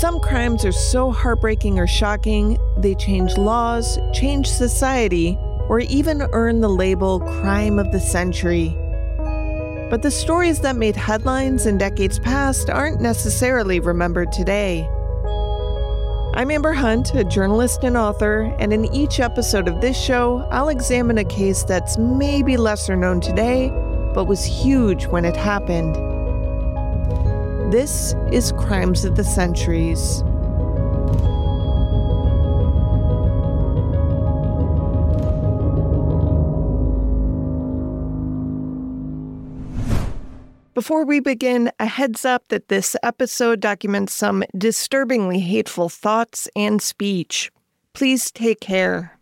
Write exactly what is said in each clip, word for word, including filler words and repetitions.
some crimes are so heartbreaking or shocking, they change laws, change society, or even earn the label crime of the century. But the stories that made headlines in decades past aren't necessarily remembered today. I'm Amber Hunt, a journalist and author, and in each episode of this show, I'll examine a case that's maybe lesser known today, but was huge when it happened. This is Crimes of the Centuries. Before we begin, a heads up that this episode documents some disturbingly hateful thoughts and speech. Please take care.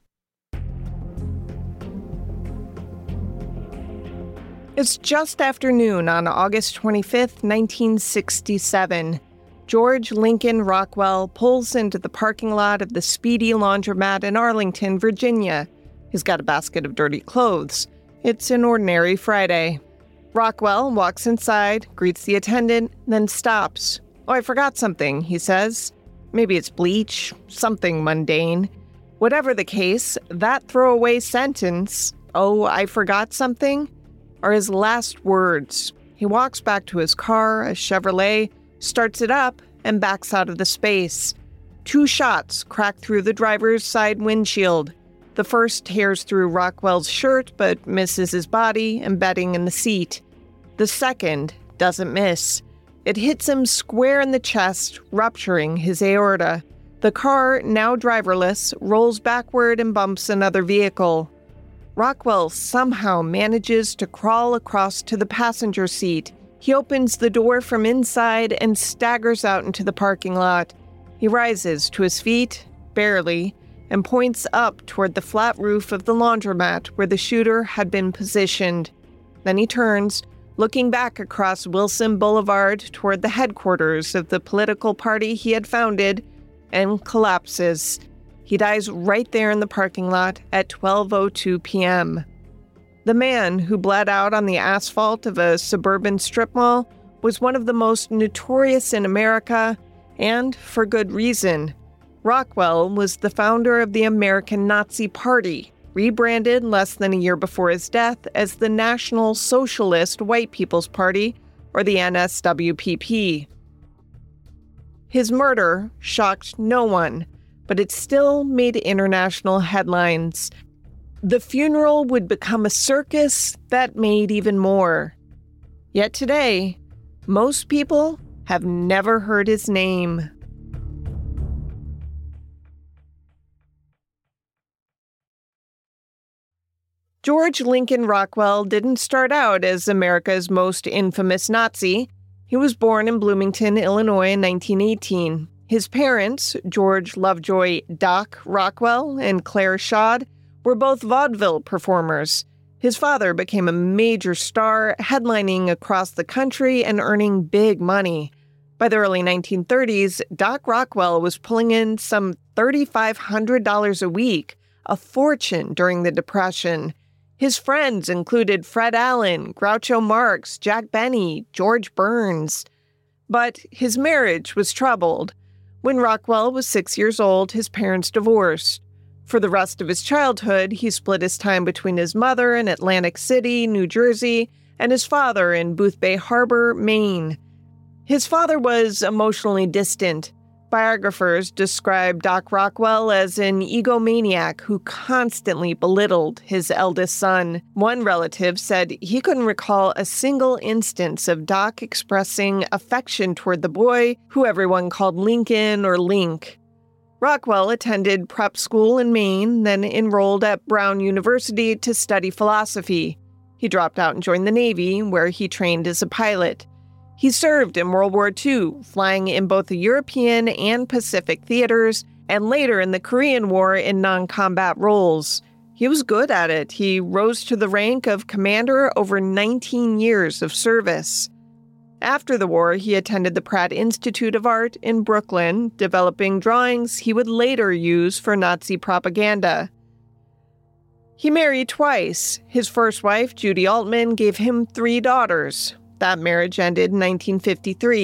It's just after noon on August twenty-fifth, nineteen sixty-seven. George Lincoln Rockwell pulls into the parking lot of the Speedy Laundromat in Arlington, Virginia. He's got a basket of dirty clothes. It's an ordinary Friday. Rockwell walks inside, greets the attendant, then stops. "Oh, I forgot something," he says. Maybe it's bleach, something mundane. Whatever the case, that throwaway sentence, "Oh, I forgot something," are his last words. He walks back to his car, a Chevrolet, starts it up, and backs out of the space. Two shots crack through the driver's side windshield. The first tears through Rockwell's shirt, but misses his body, embedding in the seat. The second doesn't miss. It hits him square in the chest, rupturing his aorta. The car, now driverless, rolls backward and bumps another vehicle. Rockwell somehow manages to crawl across to the passenger seat. He opens the door from inside and staggers out into the parking lot. He rises to his feet, barely, and points up toward the flat roof of the laundromat where the shooter had been positioned. Then he turns, looking back across Wilson Boulevard toward the headquarters of the political party he had founded, and collapses. He dies right there in the parking lot at twelve oh two p.m. The man who bled out on the asphalt of a suburban strip mall was one of the most notorious in America, and for good reason. Rockwell was the founder of the American Nazi Party, rebranded less than a year before his death as the National Socialist White People's Party, or the N S W P P. His murder shocked no one, but it still made international headlines. The funeral would become a circus that made even more. Yet today, most people have never heard his name. George Lincoln Rockwell didn't start out as America's most infamous Nazi. He was born in Bloomington, Illinois in nineteen eighteen. His parents, George Lovejoy Doc Rockwell and Claire Shod, were both vaudeville performers. His father became a major star, headlining across the country and earning big money. By the early nineteen thirties, Doc Rockwell was pulling in some three thousand five hundred dollars a week, a fortune during the Depression. His friends included Fred Allen, Groucho Marx, Jack Benny, George Burns. But his marriage was troubled. When Rockwell was six years old, his parents divorced. For the rest of his childhood, he split his time between his mother in Atlantic City, New Jersey, and his father in Boothbay Harbor, Maine. His father was emotionally distant. Biographers describe Doc Rockwell as an egomaniac who constantly belittled his eldest son. One relative said he couldn't recall a single instance of Doc expressing affection toward the boy, who everyone called Lincoln or Link. Rockwell attended prep school in Maine, then enrolled at Brown University to study philosophy. He dropped out and joined the Navy, where he trained as a pilot. He served in World War Two, flying in both the European and Pacific theaters, and later in the Korean War in non-combat roles. He was good at it. He rose to the rank of commander over nineteen years of service. After the war, he attended the Pratt Institute of Art in Brooklyn, developing drawings he would later use for Nazi propaganda. He married twice. His first wife, Judy Altman, gave him three daughters. That marriage ended in nineteen fifty-three.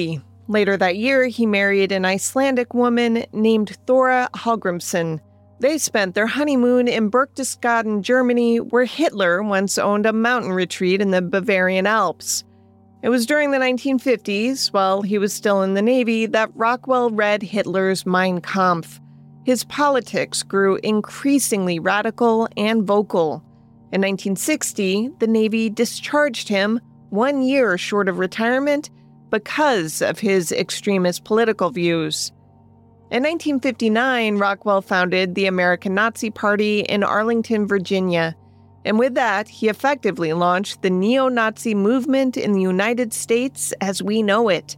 Later that year, he married an Icelandic woman named Thora Hallgrímsson. They spent their honeymoon in Berchtesgaden, Germany, where Hitler once owned a mountain retreat in the Bavarian Alps. It was during the nineteen fifties, while he was still in the Navy, that Rockwell read Hitler's Mein Kampf. His politics grew increasingly radical and vocal. In nineteen sixty, the Navy discharged him, one year short of retirement, because of his extremist political views. In nineteen fifty-nine, Rockwell founded the American Nazi Party in Arlington, Virginia, and with that, he effectively launched the neo-Nazi movement in the United States as we know it.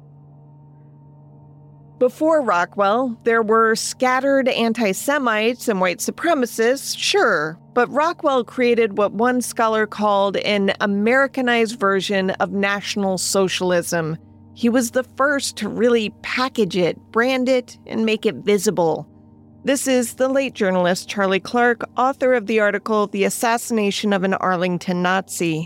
Before Rockwell, there were scattered anti-Semites and white supremacists, sure, but Rockwell created what one scholar called an Americanized version of National Socialism. He was the first to really package it, brand it, and make it visible. This is the late journalist Charlie Clark, author of the article The Assassination of an Arlington Nazi.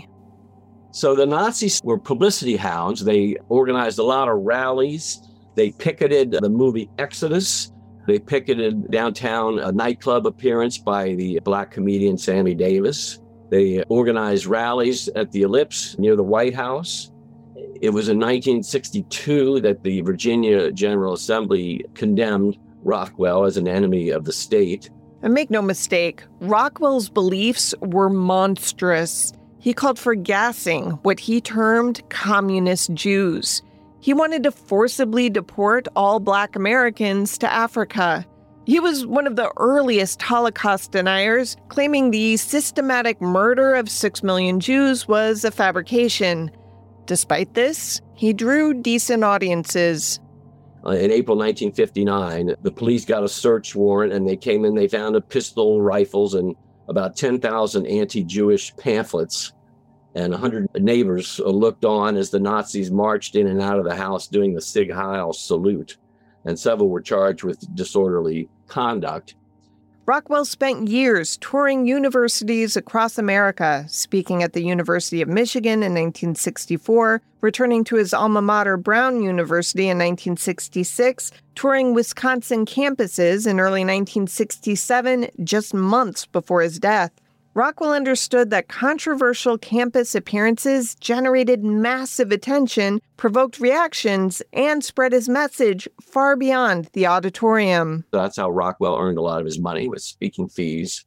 So the Nazis were publicity hounds. They organized a lot of rallies. They picketed the movie Exodus. They picketed downtown a nightclub appearance by the black comedian Sammy Davis. They organized rallies at the Ellipse near the White House. It was in nineteen sixty-two that the Virginia General Assembly condemned Rockwell as an enemy of the state. And make no mistake, Rockwell's beliefs were monstrous. He called for gassing what he termed communist Jews. He wanted to forcibly deport all Black Americans to Africa. He was one of the earliest Holocaust deniers, claiming the systematic murder of six million Jews was a fabrication. Despite this, he drew decent audiences. In April nineteen fifty-nine, the police got a search warrant and they came in, they found a pistol, rifles, and about ten thousand anti-Jewish pamphlets. And one hundred neighbors looked on as the Nazis marched in and out of the house doing the Sieg Heil salute. And several were charged with disorderly conduct. Rockwell spent years touring universities across America, speaking at the University of Michigan in nineteen sixty-four, returning to his alma mater, Brown University, in nineteen sixty-six, touring Wisconsin campuses in early nineteen sixty-seven, just months before his death. Rockwell understood that controversial campus appearances generated massive attention, provoked reactions, and spread his message far beyond the auditorium. That's how Rockwell earned a lot of his money, with speaking fees.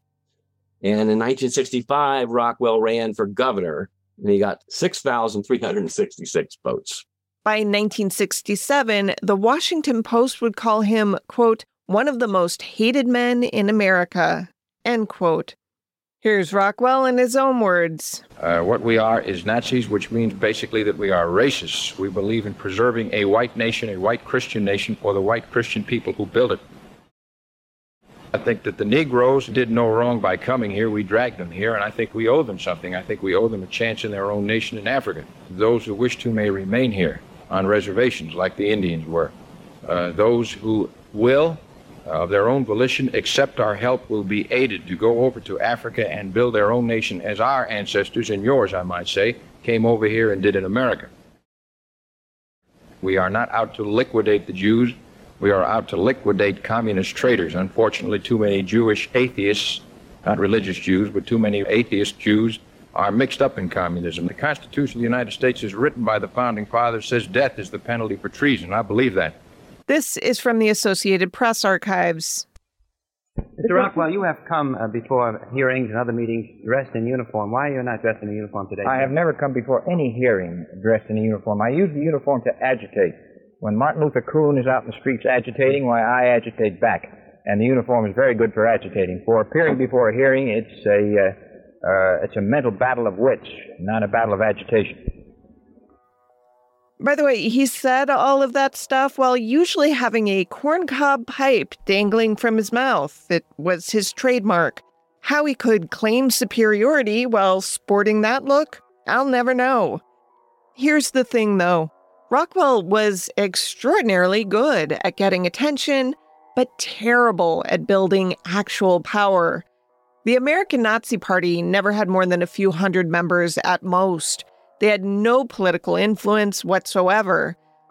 And in nineteen sixty-five, Rockwell ran for governor, and he got six thousand three hundred sixty-six votes. By nineteen sixty-seven, the Washington Post would call him, quote, one of the most hated men in America, end quote. Here's Rockwell in his own words. Uh, what we are is Nazis, which means basically that we are racists. We believe in preserving a white nation, a white Christian nation, for the white Christian people who built it. I think that the Negroes did no wrong by coming here. We dragged them here, and I think we owe them something. I think we owe them a chance in their own nation in Africa. Those who wish to may remain here on reservations like the Indians were. Uh, those who will, of their own volition, accept our help, will be aided to go over to Africa and build their own nation as our ancestors, and yours, I might say, came over here and did in America. We are not out to liquidate the Jews. We are out to liquidate communist traitors. Unfortunately, too many Jewish atheists, not religious Jews, but too many atheist Jews are mixed up in communism. The Constitution of the United States is written by the Founding Fathers, says death is the penalty for treason. I believe that. This is from the Associated Press archives. Mister Rockwell, you have come uh, before hearings and other meetings dressed in uniform. Why are you not dressed in a uniform today? I have never come before any hearing dressed in a uniform. I use the uniform to agitate. When Martin Luther Kuhn is out in the streets agitating, why, I agitate back. And the uniform is very good for agitating. For appearing before a hearing, it's a, uh, uh, it's a mental battle of wits, not a battle of agitation. By the way, he said all of that stuff while usually having a corncob pipe dangling from his mouth. It was his trademark. How he could claim superiority while sporting that look, I'll never know. Here's the thing, though. Rockwell was extraordinarily good at getting attention, but terrible at building actual power. The American Nazi Party never had more than a few hundred members at most. They had no political influence whatsoever.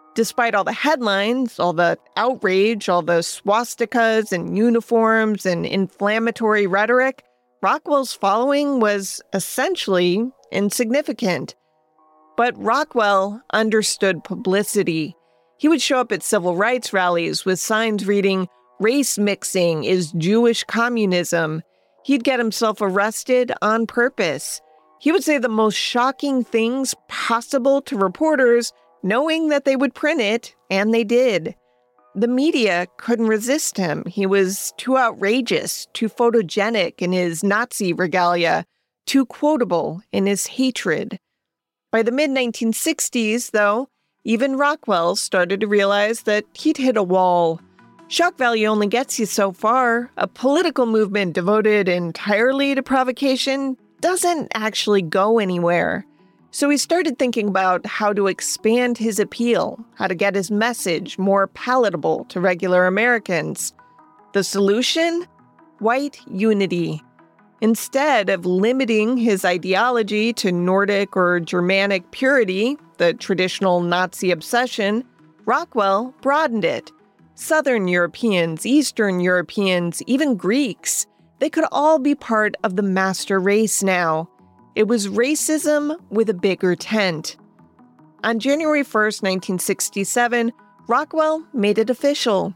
Despite all the headlines, all the outrage, all the swastikas and uniforms and inflammatory rhetoric, Rockwell's following was essentially insignificant. But Rockwell understood publicity. He would show up at civil rights rallies with signs reading, "Race mixing is Jewish communism." He'd get himself arrested on purpose. He would say the most shocking things possible to reporters, knowing that they would print it, and they did. The media couldn't resist him. He was too outrageous, too photogenic in his Nazi regalia, too quotable in his hatred. By the mid nineteen sixties, though, even Rockwell started to realize that he'd hit a wall. Shock value only gets you so far. A political movement devoted entirely to provocation doesn't actually go anywhere. So he started thinking about how to expand his appeal, how to get his message more palatable to regular Americans. The solution? White unity. Instead of limiting his ideology to Nordic or Germanic purity, the traditional Nazi obsession, Rockwell broadened it. Southern Europeans, Eastern Europeans, even Greeks, they could all be part of the master race now. It was racism with a bigger tent. On January first, nineteen sixty-seven, Rockwell made it official.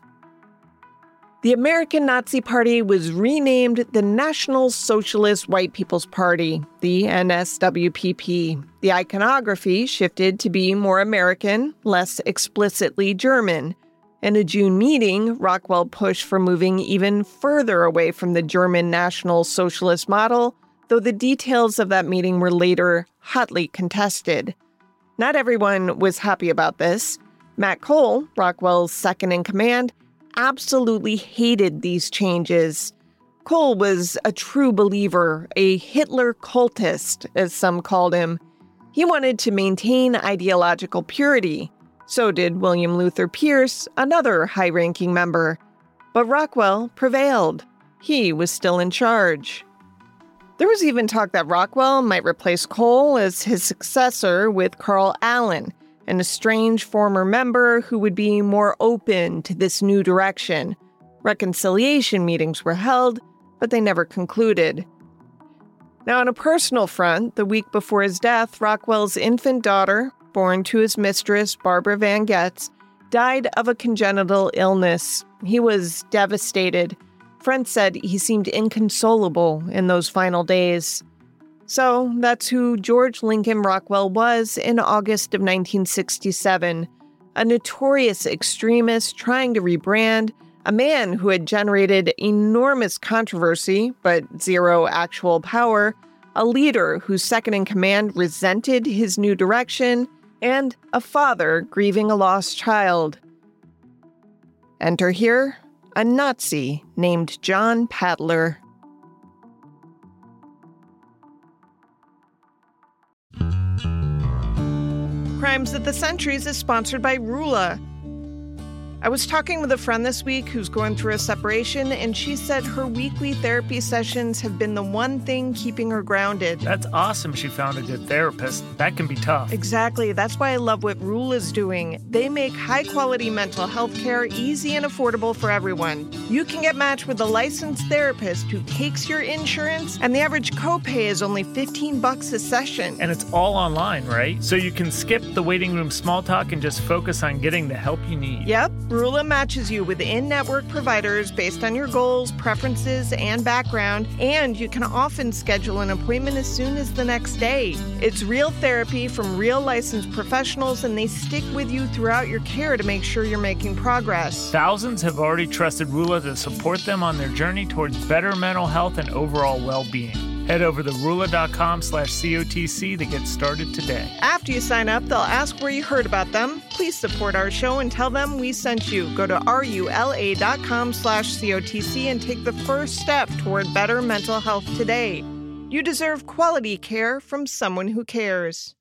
The American Nazi Party was renamed the National Socialist White People's Party, the N S W P P. The iconography shifted to be more American, less explicitly German. In a June meeting, Rockwell pushed for moving even further away from the German National Socialist model, though the details of that meeting were later hotly contested. Not everyone was happy about this. Matt Cole, Rockwell's second-in-command, absolutely hated these changes. Cole was a true believer, a Hitler cultist, as some called him. He wanted to maintain ideological purity. So did William Luther Pierce, another high-ranking member. But Rockwell prevailed. He was still in charge. There was even talk that Rockwell might replace Cole as his successor with Carl Allen, an estranged former member who would be more open to this new direction. Reconciliation meetings were held, but they never concluded. Now, on a personal front, the week before his death, Rockwell's infant daughter, born to his mistress, Barbara Van Getz, died of a congenital illness. He was devastated. Friends said he seemed inconsolable in those final days. So that's who George Lincoln Rockwell was in August of nineteen sixty-seven, a notorious extremist trying to rebrand, a man who had generated enormous controversy but zero actual power, a leader whose second-in-command resented his new direction, and a father grieving a lost child. Enter here a Nazi named John Padler. Crimes of the Centuries is sponsored by Rula. I was talking with a friend this week who's going through a separation, and she said her weekly therapy sessions have been the one thing keeping her grounded. That's awesome she found a good therapist. That can be tough. Exactly. That's why I love what Rula's doing. They make high-quality mental health care easy and affordable for everyone. You can get matched with a licensed therapist who takes your insurance, and the average copay is only fifteen bucks a session. And it's all online, right? So you can skip the waiting room small talk and just focus on getting the help you need. Yep. Rula matches you with in-network providers based on your goals, preferences, and background, and you can often schedule an appointment as soon as the next day. It's real therapy from real licensed professionals, and they stick with you throughout your care to make sure you're making progress. Thousands have already trusted Rula to support them on their journey towards better mental health and overall well-being. Head over to rula.com slash COTC to get started today. After you sign up, they'll ask where you heard about them. Please support our show and tell them we sent you. Go to rula.com slash COTC and take the first step toward better mental health today. You deserve quality care from someone who cares.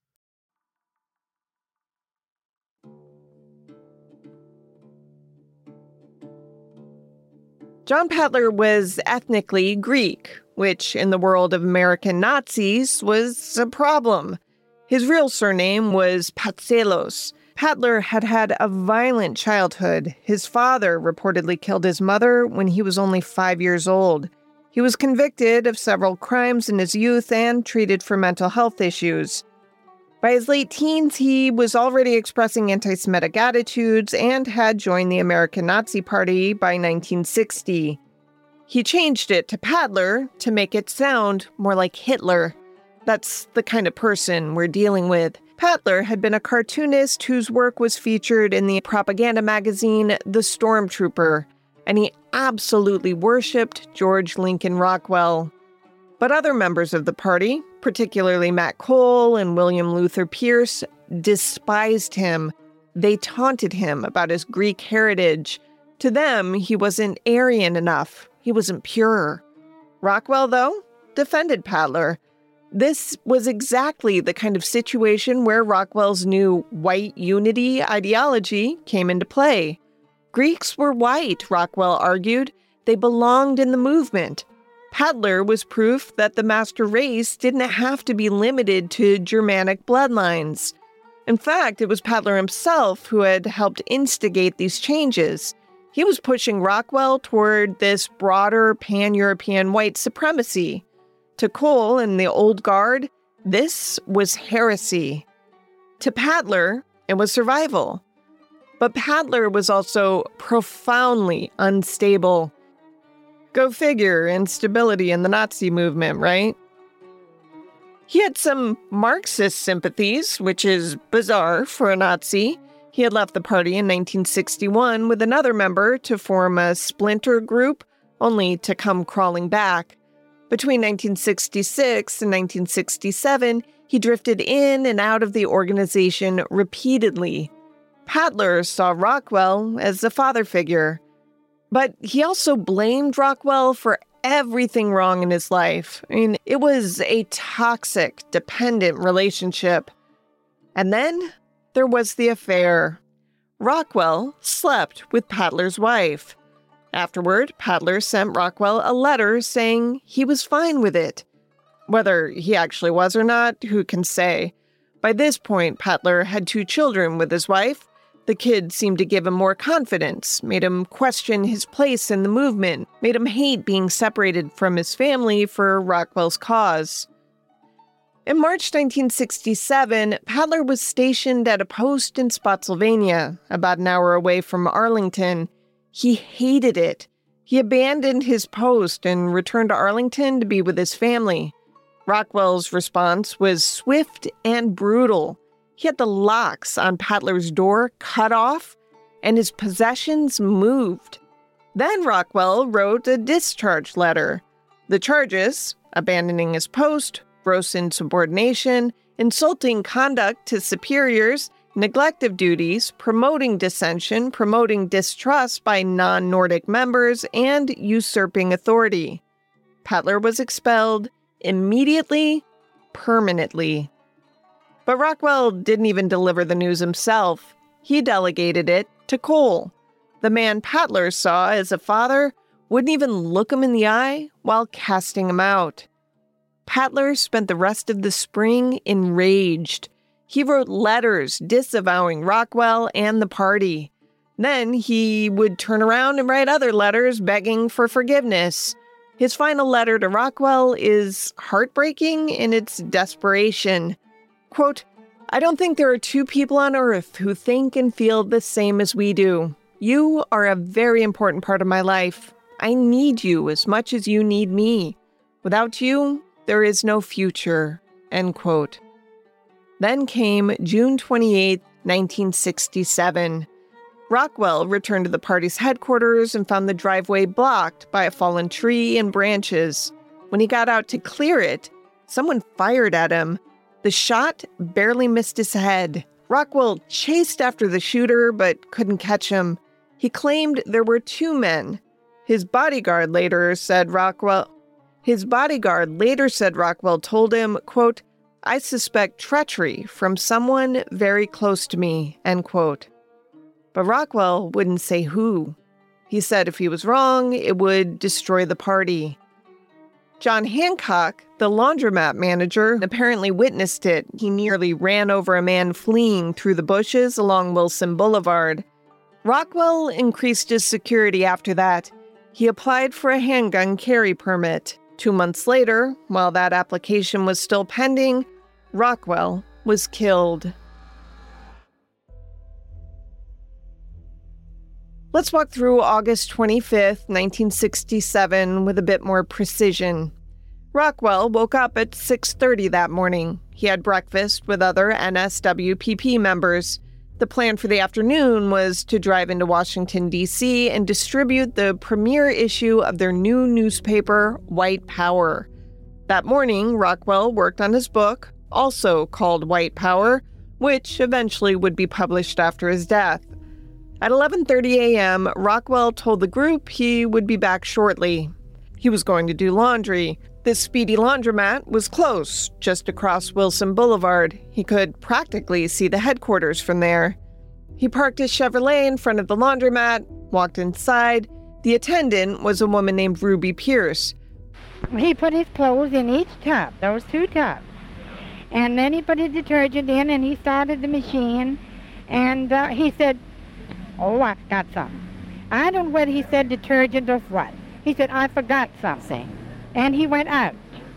John Padler was ethnically Greek, which in the world of American Nazis was a problem. His real surname was Patselos. Patler had had a violent childhood. His father reportedly killed his mother when he was only five years old. He was convicted of several crimes in his youth and treated for mental health issues. By his late teens, he was already expressing anti-Semitic attitudes and had joined the American Nazi Party by nineteen sixty. He changed it to Patler to make it sound more like Hitler. That's the kind of person we're dealing with. Patler had been a cartoonist whose work was featured in the propaganda magazine The Stormtrooper, and he absolutely worshipped George Lincoln Rockwell. But other members of the party, particularly Matt Cole and William Luther Pierce, despised him. They taunted him about his Greek heritage. To them, he wasn't Aryan enough. He wasn't pure. Rockwell, though, defended Patler. This was exactly the kind of situation where Rockwell's new white unity ideology came into play. Greeks were white, Rockwell argued. They belonged in the movement. Patler was proof that the master race didn't have to be limited to Germanic bloodlines. In fact, it was Patler himself who had helped instigate these changes. He was pushing Rockwell toward this broader pan-European white supremacy. To Cole and the old guard, this was heresy. To Patler, it was survival. But Patler was also profoundly unstable. Go figure, instability in the Nazi movement, right? He had some Marxist sympathies, which is bizarre for a Nazi. He had left the party in nineteen sixty-one with another member to form a splinter group, only to come crawling back. Between nineteen sixty-six and nineteen sixty-seven, he drifted in and out of the organization repeatedly. Patler saw Rockwell as a father figure. But he also blamed Rockwell for everything wrong in his life. I mean, it was a toxic, dependent relationship. And then there was the affair. Rockwell slept with Patler's wife. Afterward, Patler sent Rockwell a letter saying he was fine with it. Whether he actually was or not, who can say? By this point, Patler had two children with his wife. The kid seemed to give him more confidence, made him question his place in the movement, made him hate being separated from his family for Rockwell's cause. In March nineteen sixty-seven, Patler was stationed at a post in Spotsylvania, about an hour away from Arlington. He hated it. He abandoned his post and returned to Arlington to be with his family. Rockwell's response was swift and brutal. He had the locks on Patler's door cut off, and his possessions moved. Then Rockwell wrote a discharge letter. The charges: abandoning his post, gross insubordination, insulting conduct to superiors, neglect of duties, promoting dissension, promoting distrust by non-Nordic members, and usurping authority. Patler was expelled immediately, permanently. But Rockwell didn't even deliver the news himself. He delegated it to Cole. The man Patler saw as a father wouldn't even look him in the eye while casting him out. Patler spent the rest of the spring enraged. He wrote letters disavowing Rockwell and the party. Then he would turn around and write other letters begging for forgiveness. His final letter to Rockwell is heartbreaking in its desperation. Quote, "I don't think there are two people on earth who think and feel the same as we do. You are a very important part of my life. I need you as much as you need me. Without you, there is no future." End quote. Then came June twenty-eighth, nineteen sixty-seven. Rockwell returned to the party's headquarters and found the driveway blocked by a fallen tree and branches. When he got out to clear it, someone fired at him. The shot barely missed his head. Rockwell chased after the shooter but couldn't catch him. He claimed there were two men. His bodyguard later said Rockwell His bodyguard later said Rockwell told him, quote, "I suspect treachery from someone very close to me," end quote. But Rockwell wouldn't say who. He said if he was wrong, it would destroy the party. John Hancock, the laundromat manager, apparently witnessed it. He nearly ran over a man fleeing through the bushes along Wilson Boulevard. Rockwell increased his security after that. He applied for a handgun carry permit. Two months later, while that application was still pending, Rockwell was killed. Let's walk through August twenty-fifth, nineteen sixty-seven with a bit more precision. Rockwell woke up at six thirty that morning. He had breakfast with other N S W P P members. The plan for the afternoon was to drive into Washington, D C and distribute the premiere issue of their new newspaper, White Power. That morning, Rockwell worked on his book, also called White Power, which eventually would be published after his death. At eleven thirty a.m., Rockwell told the group he would be back shortly. He was going to do laundry. The Speedy Laundromat was close, just across Wilson Boulevard. He could practically see the headquarters from there. He parked his Chevrolet in front of the laundromat, walked inside. The attendant was a woman named Ruby Pierce. He put his clothes in each tub, those two tubs. And then he put his detergent in and he started the machine. And uh, he said, oh, I got something. I don't know whether he said detergent or what. He said, I forgot something. And he went out.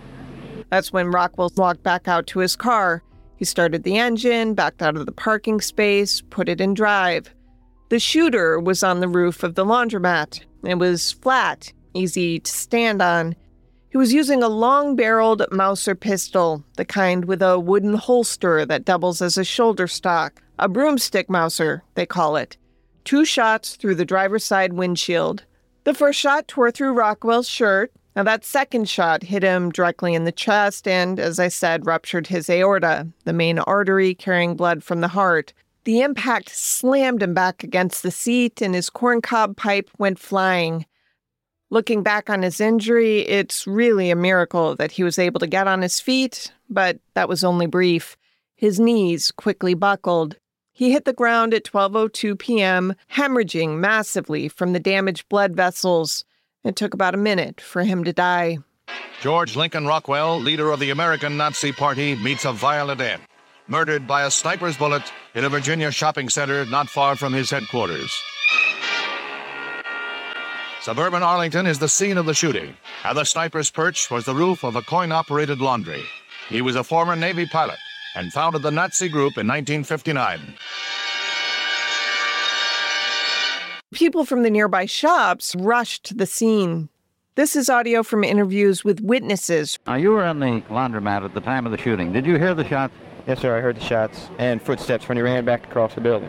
That's when Rockwell walked back out to his car. He started the engine, backed out of the parking space, put it in drive. The shooter was on the roof of the laundromat. It was flat, easy to stand on. He was using a long-barreled Mauser pistol, the kind with a wooden holster that doubles as a shoulder stock. A broomstick Mauser, they call it. Two shots through the driver's side windshield. The first shot tore through Rockwell's shirt. Now, that second shot hit him directly in the chest and, as I said, ruptured his aorta, the main artery carrying blood from the heart. The impact slammed him back against the seat, and his corncob pipe went flying. Looking back on his injury, it's really a miracle that he was able to get on his feet, but that was only brief. His knees quickly buckled. He hit the ground at twelve oh two p.m., hemorrhaging massively from the damaged blood vessels. It took about a minute for him to die. George Lincoln Rockwell, leader of the American Nazi Party, meets a violent end. Murdered by a sniper's bullet in a Virginia shopping center not far from his headquarters. Suburban Arlington is the scene of the shooting, and the sniper's perch was the roof of a coin-operated laundry. He was a former Navy pilot and founded the Nazi group in nineteen fifty-nine. People from the nearby shops rushed to the scene. This is audio from interviews with witnesses. Now, you were in the laundromat at the time of the shooting. Did you hear the shots? Yes, sir, I heard the shots and footsteps when he ran back across the building.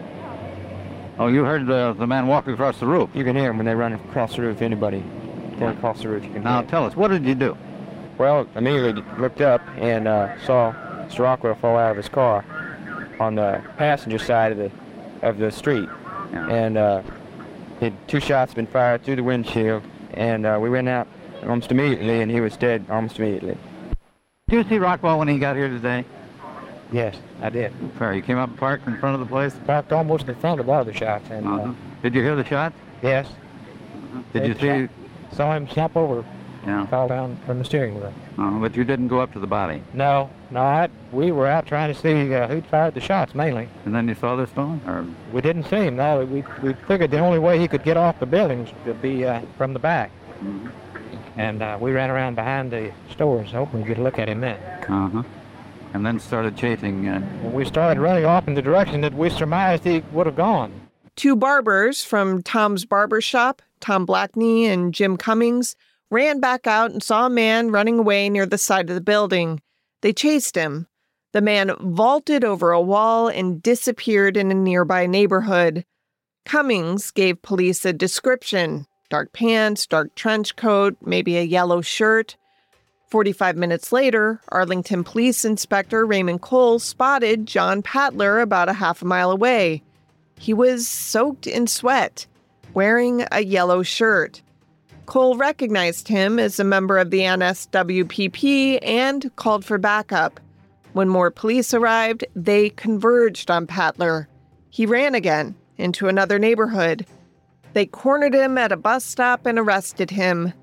Oh, you heard the, the man walking across the roof? You can hear him when they run across the roof. Anybody going across the roof, you can now, hear Now, tell us, what did you do? Well, I immediately looked up and uh, saw Mister Rockwell fall out of his car on the passenger side of the of the street. Yeah. And uh, he, two shots been fired through the windshield, and uh, we went out almost immediately, and he was dead almost immediately. Did you see Rockwell when he got here today? Yes, I did. Fair. You came up and parked in front of the place? Parked almost in front of all the shots. And, uh-huh. uh, Did you hear the shots? Yes. Uh-huh. Did you see? Shot, saw him snap over, yeah. fall down from the steering wheel. Uh, but you didn't go up to the body? No, no. I, we were out trying to see uh, who'd fired the shots, mainly. And then you saw this phone? Or? We didn't see him, no. We, we figured the only way he could get off the building was to be uh, from the back. Mm-hmm. And uh, we ran around behind the stores, hoping we could look at him then. Uh-huh. And then started chasing. Uh... And we started running off in the direction that we surmised he would have gone. Two barbers from Tom's Barber Shop, Tom Blackney and Jim Cummings, ran back out and saw a man running away near the side of the building. They chased him. The man vaulted over a wall and disappeared in a nearby neighborhood. Cummings gave police a description: dark pants, dark trench coat, maybe a yellow shirt. Forty-five minutes later, Arlington Police Inspector Raymond Cole spotted John Patler about a half a mile away. He was soaked in sweat, wearing a yellow shirt. Cole recognized him as a member of the N S W P P and called for backup. When more police arrived, they converged on Patler. He ran again into another neighborhood. They cornered him at a bus stop and arrested him.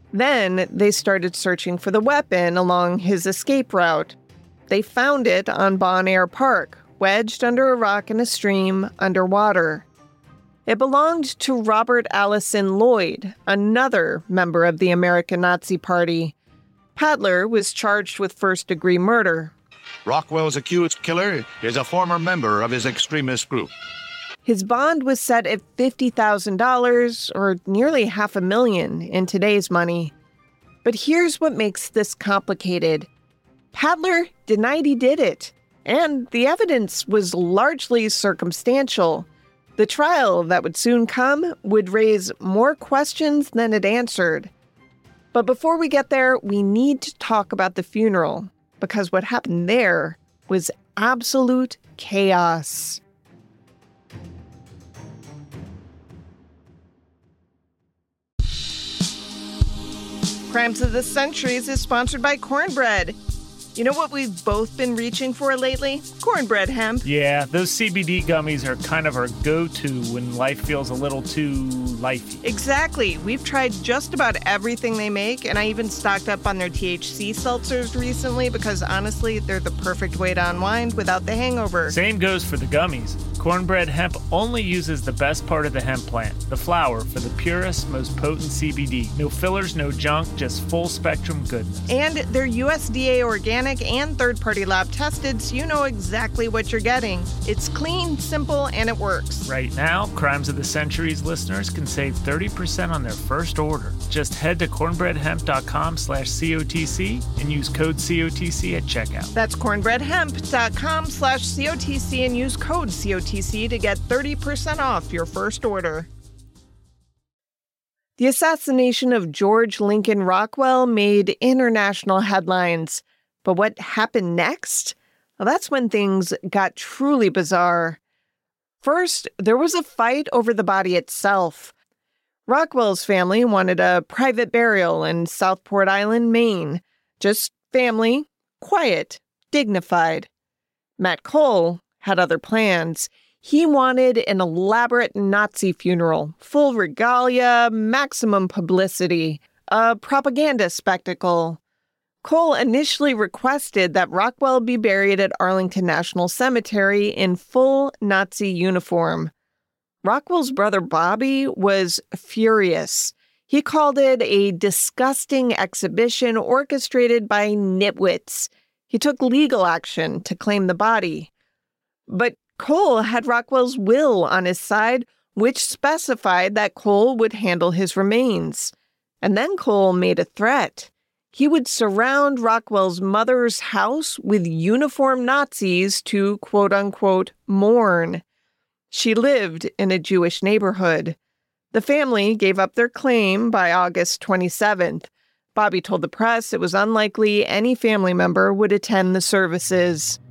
Then they started searching for the weapon along his escape route. They found it on Bon Air Park, wedged under a rock in a stream underwater. It belonged to Robert Allison Lloyd, another member of the American Nazi Party. Padler was charged with first-degree murder. Rockwell's accused killer is a former member of his extremist group. His bond was set at fifty thousand dollars, or nearly half a million in today's money. But here's what makes this complicated. Padler denied he did it, and the evidence was largely circumstantial. The trial that would soon come would raise more questions than it answered. But before we get there, we need to talk about the funeral, because what happened there was absolute chaos. Crimes of the Centuries is sponsored by Cornbread. You know what we've both been reaching for lately? Cornbread hemp. Yeah, those C B D gummies are kind of our go-to when life feels a little too lifey. Exactly. We've tried just about everything they make, and I even stocked up on their T H C seltzers recently because, honestly, they're the perfect way to unwind without the hangover. Same goes for the gummies. Cornbread hemp only uses the best part of the hemp plant, the flower, for the purest, most potent C B D. No fillers, no junk, just full-spectrum goodness. And they're U S D A organic and third-party lab tested, so you know exactly what you're getting. It's clean, simple, and it works. Right now, Crimes of the Centuries listeners can save thirty percent on their first order. Just head to cornbreadhemp.com slash COTC and use code C O T C at checkout. That's cornbreadhemp.com slash COTC and use code C O T C to get thirty percent off your first order. The assassination of George Lincoln Rockwell made international headlines. But what happened next? Well, that's when things got truly bizarre. First, there was a fight over the body itself. Rockwell's family wanted a private burial in Southport Island, Maine. Just family, quiet, dignified. Matt Cole had other plans. He wanted an elaborate Nazi funeral, full regalia, maximum publicity, a propaganda spectacle. Cole initially requested that Rockwell be buried at Arlington National Cemetery in full Nazi uniform. Rockwell's brother Bobby was furious. He called it a disgusting exhibition orchestrated by nitwits. He took legal action to claim the body. But Cole had Rockwell's will on his side, which specified that Cole would handle his remains. And then Cole made a threat. He would surround Rockwell's mother's house with uniformed Nazis to, quote-unquote, mourn. She lived in a Jewish neighborhood. The family gave up their claim by August twenty-seventh. Bobby told the press it was unlikely any family member would attend the services.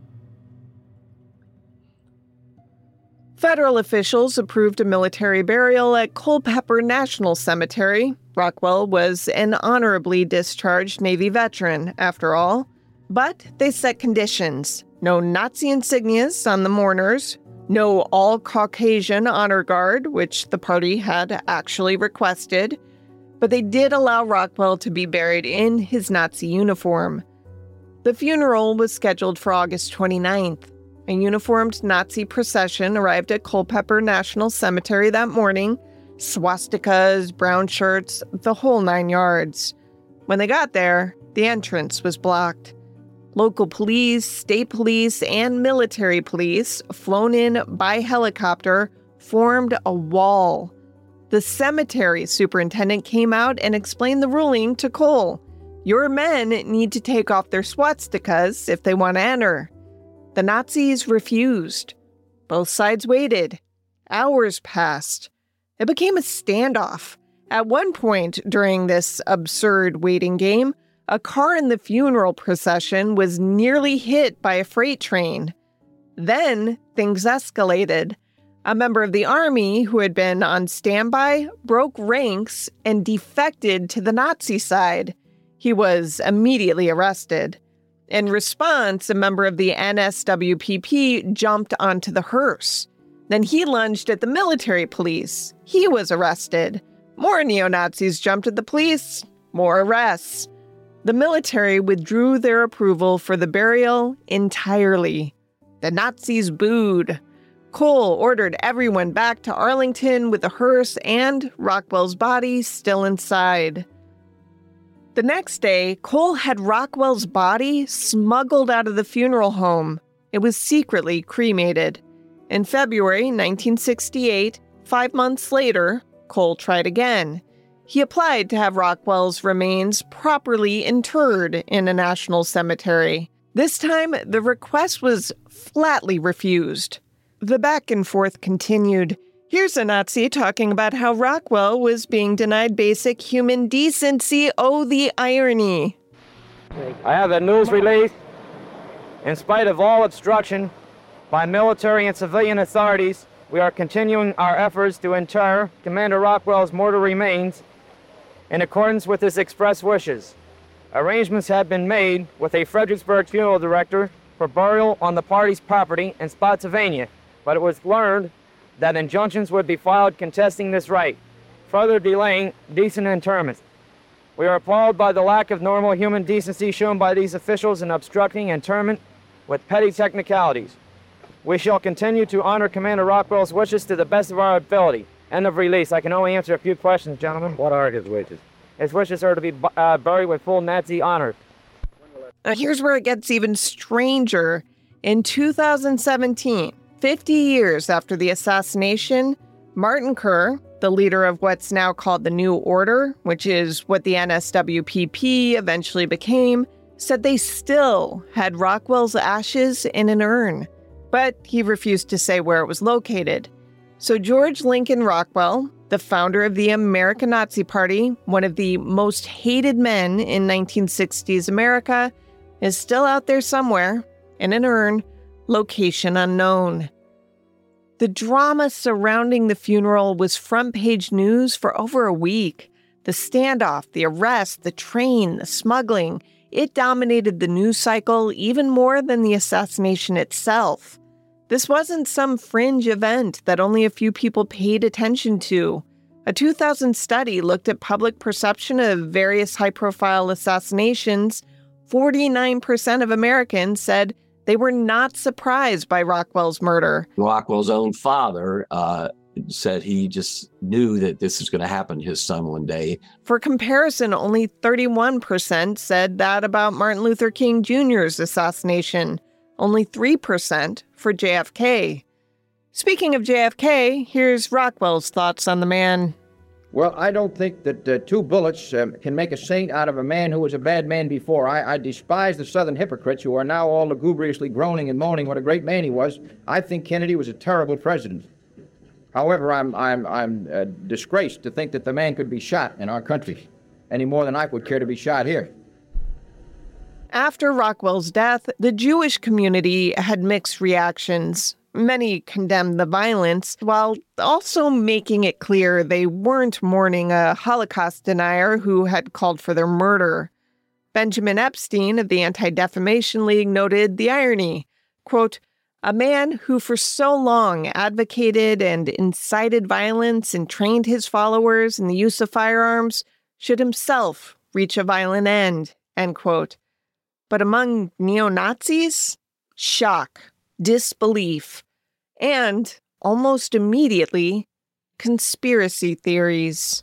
Federal officials approved a military burial at Culpeper National Cemetery. Rockwell was an honorably discharged Navy veteran, after all. But they set conditions. No Nazi insignias on the mourners. No all-Caucasian honor guard, which the party had actually requested. But they did allow Rockwell to be buried in his Nazi uniform. The funeral was scheduled for August twenty-ninth. A uniformed Nazi procession arrived at Culpeper National Cemetery that morning. Swastikas, brown shirts, the whole nine yards. When they got there, the entrance was blocked. Local police, state police, and military police, flown in by helicopter, formed a wall. The cemetery superintendent came out and explained the ruling to Cole. Your men need to take off their swastikas if they want to enter. The Nazis refused. Both sides waited. Hours passed. It became a standoff. At one point during this absurd waiting game, a car in the funeral procession was nearly hit by a freight train. Then things escalated. A member of the army who had been on standby broke ranks and defected to the Nazi side. He was immediately arrested. In response, a member of the N S W P P jumped onto the hearse. Then he lunged at the military police. He was arrested. More neo-Nazis jumped at the police. More arrests. The military withdrew their approval for the burial entirely. The Nazis booed. Cole ordered everyone back to Arlington with the hearse and Rockwell's body still inside. The next day, Cole had Rockwell's body smuggled out of the funeral home. It was secretly cremated. In February nineteen sixty-eight, five months later, Cole tried again. He applied to have Rockwell's remains properly interred in a national cemetery. This time, the request was flatly refused. The back and forth continued. Here's a Nazi talking about how Rockwell was being denied basic human decency. Oh, the irony. I have the news release. In spite of all obstruction by military and civilian authorities, we are continuing our efforts to inter Commander Rockwell's mortal remains in accordance with his express wishes. Arrangements have been made with a Fredericksburg funeral director for burial on the party's property in Spotsylvania, but it was learned that injunctions would be filed contesting this right, further delaying decent interment. We are appalled by the lack of normal human decency shown by these officials in obstructing interment with petty technicalities. We shall continue to honor Commander Rockwell's wishes to the best of our ability. End of release. I can only answer a few questions, gentlemen. What are his wishes? His wishes are to be uh, buried with full Nazi honor. Uh, here's where it gets even stranger. In two thousand seventeen, fifty years after the assassination, Martin Kerr, the leader of what's now called the New Order, which is what the N S W P P eventually became, said they still had Rockwell's ashes in an urn, but he refused to say where it was located. So George Lincoln Rockwell, the founder of the American Nazi Party, one of the most hated men in nineteen sixties America, is still out there somewhere, in an urn, location unknown. The drama surrounding the funeral was front-page news for over a week. The standoff, the arrest, the train, the smuggling, it dominated the news cycle even more than the assassination itself. This wasn't some fringe event that only a few people paid attention to. A two thousand study looked at public perception of various high-profile assassinations. forty-nine percent of Americans said they were not surprised by Rockwell's murder. Rockwell's own father uh, said he just knew that this was going to happen to his son one day. For comparison, only thirty-one percent said that about Martin Luther King Junior's assassination. Only three percent for J F K. Speaking of J F K, here's Rockwell's thoughts on the man. Well, I don't think that uh, two bullets um, can make a saint out of a man who was a bad man before. I, I despise the Southern hypocrites who are now all lugubriously groaning and moaning what a great man he was. I think Kennedy was a terrible president. However, I'm, I'm, I'm uh, disgraced to think that the man could be shot in our country any more than I would care to be shot here. After Rockwell's death, the Jewish community had mixed reactions. Many condemned the violence, while also making it clear they weren't mourning a Holocaust denier who had called for their murder. Benjamin Epstein of the Anti-Defamation League noted the irony, quote, "A man who for so long advocated and incited violence and trained his followers in the use of firearms should himself reach a violent end," end quote. But among neo-Nazis, shock, disbelief, and, almost immediately, conspiracy theories.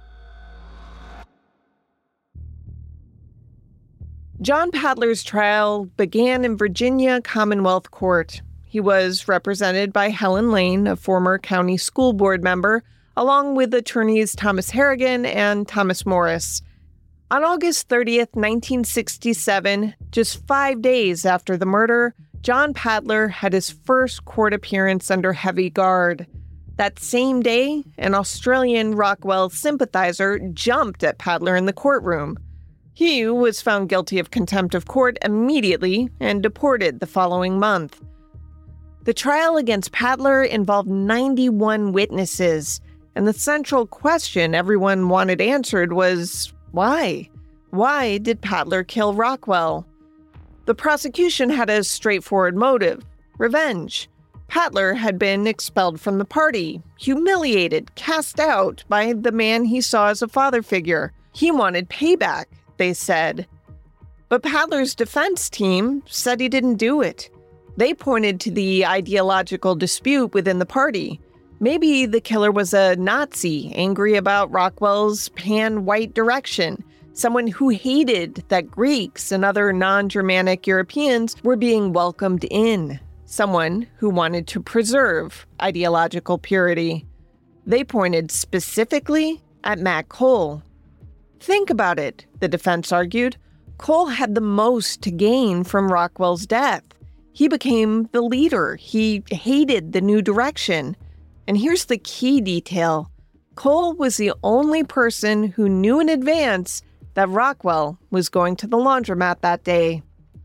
John Padler's trial began in Virginia Commonwealth Court. He was represented by Helen Lane, a former county school board member, along with attorneys Thomas Harrigan and Thomas Morris. On August thirtieth, nineteen sixty-seven, just five days after the murder, John Padler had his first court appearance under heavy guard. That same day, an Australian Rockwell sympathizer jumped at Padler in the courtroom. He was found guilty of contempt of court immediately and deported the following month. The trial against Padler involved ninety-one witnesses, and the central question everyone wanted answered was, why? Why did Padler kill Rockwell? The prosecution had a straightforward motive: revenge. Padler had been expelled from the party, humiliated, cast out by the man he saw as a father figure. He wanted payback, they said. But Padler's defense team said he didn't do it. They pointed to the ideological dispute within the party. Maybe the killer was a Nazi, angry about Rockwell's pan-white direction, someone who hated that Greeks and other non-Germanic Europeans were being welcomed in, someone who wanted to preserve ideological purity. They pointed specifically at Matt Cole. Think about it, the defense argued. Cole had the most to gain from Rockwell's death. He became the leader. He hated the new direction. And here's the key detail. Cole was the only person who knew in advance that Rockwell was going to the laundromat that day.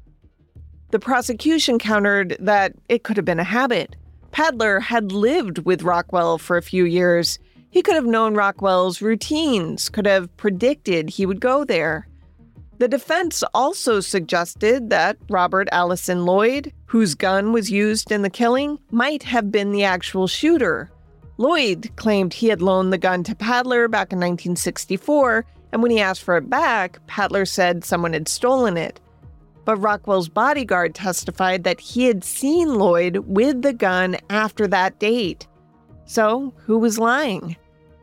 The prosecution countered that it could have been a habit. Padler had lived with Rockwell for a few years. He could have known Rockwell's routines, could have predicted he would go there. The defense also suggested that Robert Allison Lloyd, whose gun was used in the killing, might have been the actual shooter. Lloyd claimed he had loaned the gun to Padler back in nineteen sixty-four, and when he asked for it back, Padler said someone had stolen it. But Rockwell's bodyguard testified that he had seen Lloyd with the gun after that date. So, who was lying?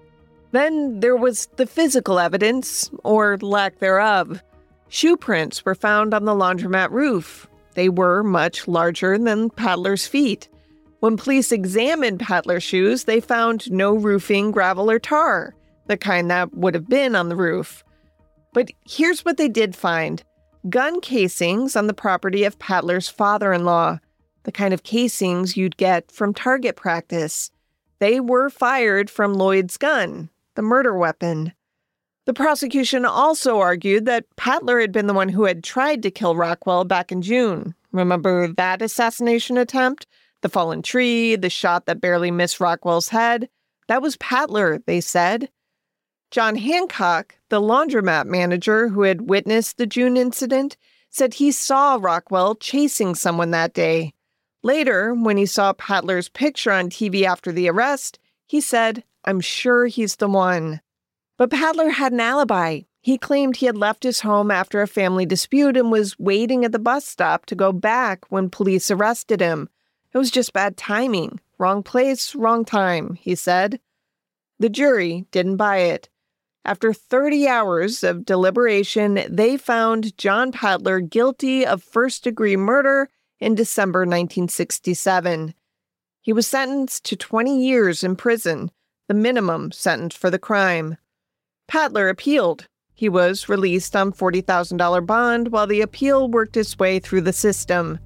Then there was the physical evidence, or lack thereof. Shoe prints were found on the laundromat roof. They were much larger than Padler's feet. When police examined Padler's shoes, they found no roofing, gravel, or tar, the kind that would have been on the roof. But here's what they did find. Gun casings on the property of Padler's father-in-law, the kind of casings you'd get from target practice. They were fired from Lloyd's gun, the murder weapon. The prosecution also argued that Padler had been the one who had tried to kill Rockwell back in June. Remember that assassination attempt? The fallen tree, the shot that barely missed Rockwell's head? That was Padler, they said. John Hancock, the laundromat manager who had witnessed the June incident, said he saw Rockwell chasing someone that day. Later, when he saw Padler's picture on T V after the arrest, he said, "I'm sure he's the one." But Padler had an alibi. He claimed he had left his home after a family dispute and was waiting at the bus stop to go back when police arrested him. It was just bad timing. Wrong place, wrong time, he said. The jury didn't buy it. After thirty hours of deliberation, they found John Padler guilty of first-degree murder in December nineteen sixty-seven. He was sentenced to twenty years in prison, the minimum sentence for the crime. Padler appealed. He was released on forty thousand dollars bond while the appeal worked its way through the system.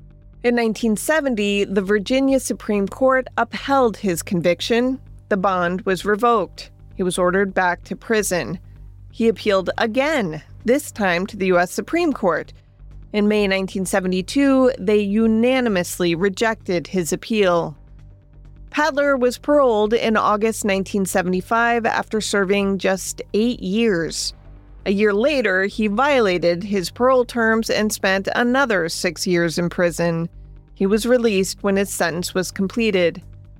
In nineteen seventy, the Virginia Supreme Court upheld his conviction. The bond was revoked. He was ordered back to prison. He appealed again, this time to the U S Supreme Court. In May nineteen seventy-two, they unanimously rejected his appeal. Padler was paroled in August nineteen seventy-five after serving just eight years. A year later, he violated his parole terms and spent another six years in prison. He was released when his sentence was completed.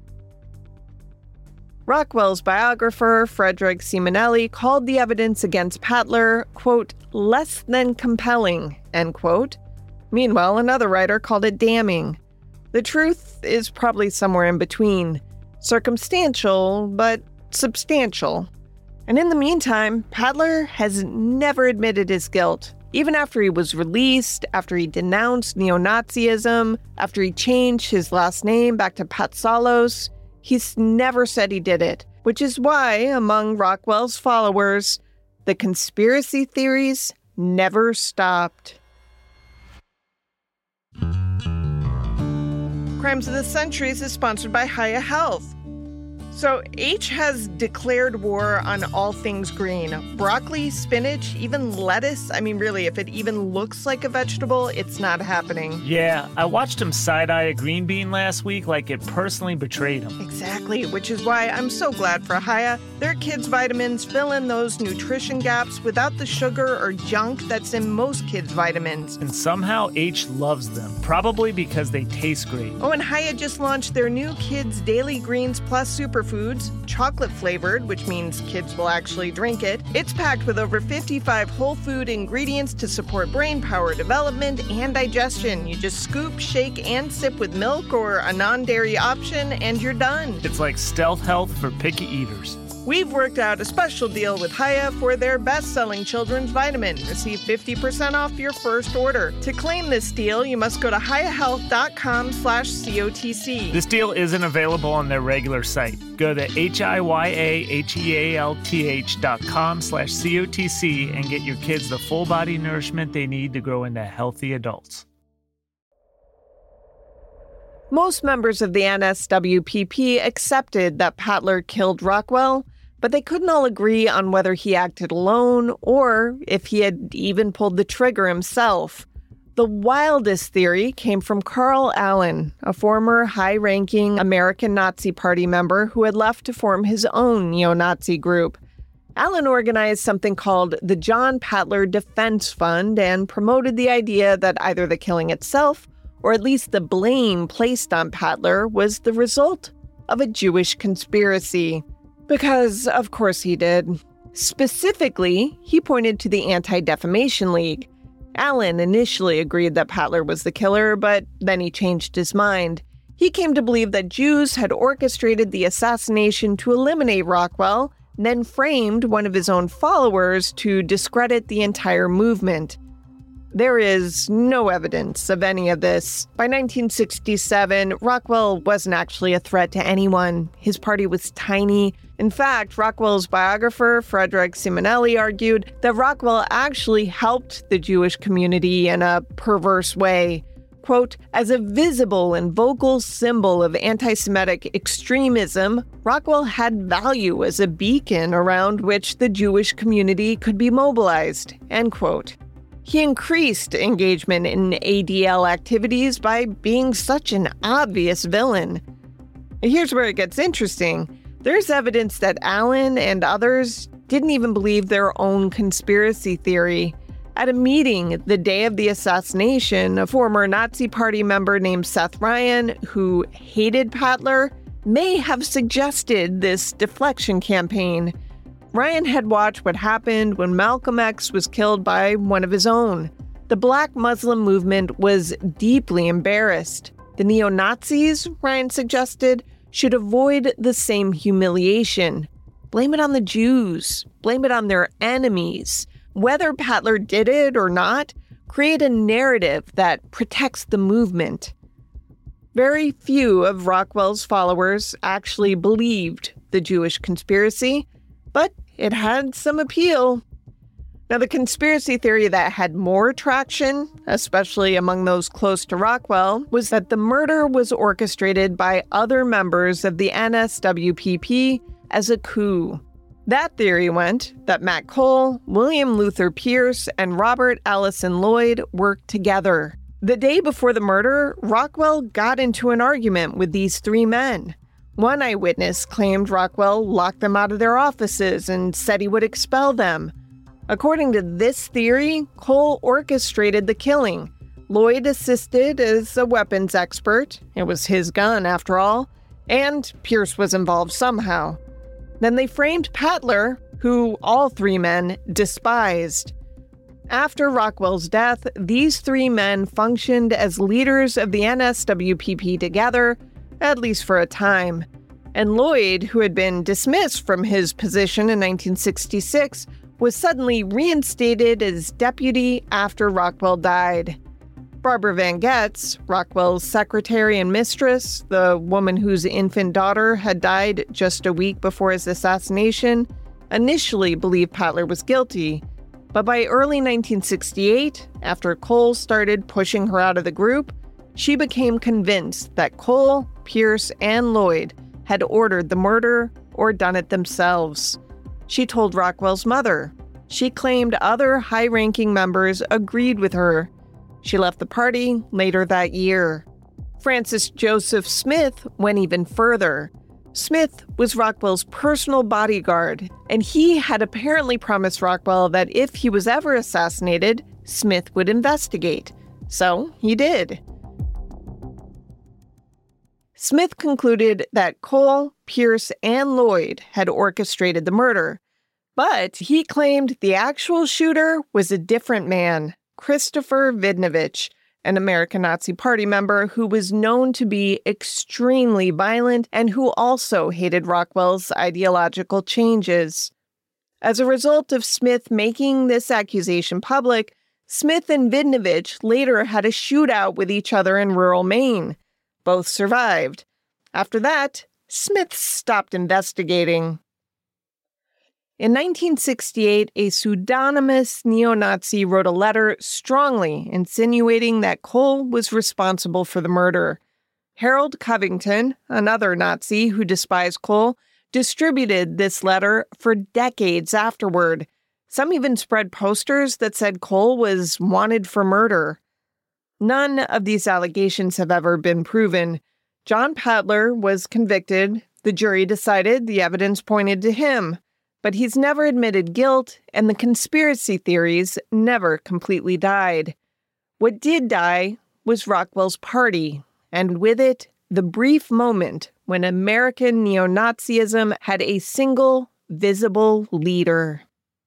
Rockwell's biographer, Frederick Simonelli, called the evidence against Padler, quote, less than compelling, end quote. Meanwhile, another writer called it damning. The truth is probably somewhere in between. Circumstantial, but substantial. And in the meantime, Padler has never admitted his guilt. Even after he was released, after he denounced neo-Nazism, after he changed his last name back to Patsalos, he's never said he did it, which is why, among Rockwell's followers, the conspiracy theories never stopped. Crimes of the Centuries is sponsored by Hiya Health. So H has declared war on all things green. Broccoli, spinach, even lettuce. I mean, really, if it even looks like a vegetable, it's not happening. Yeah, I watched him side-eye a green bean last week like it personally betrayed him. Exactly, which is why I'm so glad for Hiya. Their kids' vitamins fill in those nutrition gaps without the sugar or junk that's in most kids' vitamins. And somehow H loves them, probably because they taste great. Oh, and Hiya just launched their new Kids Daily Greens Plus Superfoods, chocolate flavored, which means kids will actually drink it. It's packed with over fifty-five whole food ingredients to support brain power development and digestion. You just scoop, shake, and sip with milk or a non-dairy option, and you're done. It's like stealth health for picky eaters. We've worked out a special deal with Hiya for their best-selling children's vitamin. Receive fifty percent off your first order. To claim this deal, you must go to hiyahealth.com slash COTC. This deal isn't available on their regular site. Go to H-I-Y-A-H-E-A-L-T-H dot com slash COTC and get your kids the full body nourishment they need to grow into healthy adults. Most members of the N S W P P accepted that Patler killed Rockwell, but they couldn't all agree on whether he acted alone or if he had even pulled the trigger himself. The wildest theory came from Carl Allen, a former high-ranking American Nazi Party member who had left to form his own neo-Nazi group. Allen organized something called the John Patler Defense Fund and promoted the idea that either the killing itself, or at least the blame placed on Patler, was the result of a Jewish conspiracy. Because, of course, he did. Specifically, he pointed to the Anti-Defamation League. Allen initially agreed that Patler was the killer, but then he changed his mind. He came to believe that Jews had orchestrated the assassination to eliminate Rockwell, then framed one of his own followers to discredit the entire movement. There is no evidence of any of this. By nineteen sixty-seven, Rockwell wasn't actually a threat to anyone. His party was tiny. In fact, Rockwell's biographer, Frederick Simonelli, argued that Rockwell actually helped the Jewish community in a perverse way. Quote, as a visible and vocal symbol of anti-Semitic extremism, Rockwell had value as a beacon around which the Jewish community could be mobilized, end quote. He increased engagement in A D L activities by being such an obvious villain. Here's where it gets interesting. There's evidence that Allen and others didn't even believe their own conspiracy theory. At a meeting the day of the assassination, a former Nazi Party member named Seth Ryan, who hated Patler, may have suggested this deflection campaign. Ryan had watched what happened when Malcolm X was killed by one of his own. The Black Muslim movement was deeply embarrassed. The neo-Nazis, Ryan suggested, should avoid the same humiliation. Blame it on the Jews. Blame it on their enemies. Whether Patler did it or not, create a narrative that protects the movement. Very few of Rockwell's followers actually believed the Jewish conspiracy, but it had some appeal. Now, the conspiracy theory that had more traction, especially among those close to Rockwell, was that the murder was orchestrated by other members of the N S W P P as a coup. That theory went that Matt Cole, William Luther Pierce, and Robert Allison Lloyd worked together. The day before the murder, Rockwell got into an argument with these three men. One eyewitness claimed Rockwell locked them out of their offices and said he would expel them. According to this theory, Cole orchestrated the killing. Lloyd assisted as a weapons expert. It was his gun, after all. And Pierce was involved somehow. Then they framed Patler, who all three men despised. After Rockwell's death, these three men functioned as leaders of the N S W P P together, at least for a time. And Lloyd, who had been dismissed from his position in nineteen sixty-six, was suddenly reinstated as deputy after Rockwell died. Barbara Van Getz, Rockwell's secretary and mistress, the woman whose infant daughter had died just a week before his assassination, initially believed Patler was guilty. But by early nineteen sixty-eight, after Cole started pushing her out of the group, she became convinced that Cole, Pierce, and Lloyd had ordered the murder or done it themselves. She told Rockwell's mother. She claimed other high-ranking members agreed with her. She left the party later that year. Francis Joseph Smith went even further. Smith was Rockwell's personal bodyguard, and he had apparently promised Rockwell that if he was ever assassinated, Smith would investigate. So he did. Smith concluded that Cole, Pierce, and Lloyd had orchestrated the murder, but he claimed the actual shooter was a different man, Christopher Vidnovich, an American Nazi Party member who was known to be extremely violent and who also hated Rockwell's ideological changes. As a result of Smith making this accusation public, Smith and Vidnovich later had a shootout with each other in rural Maine. Both survived. After that, Smith stopped investigating. In nineteen sixty-eight, a pseudonymous neo-Nazi wrote a letter strongly insinuating that Cole was responsible for the murder. Harold Covington, another Nazi who despised Cole, distributed this letter for decades afterward. Some even spread posters that said Cole was wanted for murder. None of these allegations have ever been proven. John Padler was convicted. The jury decided the evidence pointed to him. But he's never admitted guilt, and the conspiracy theories never completely died. What did die was Rockwell's party, and with it, the brief moment when American neo-Nazism had a single, visible leader.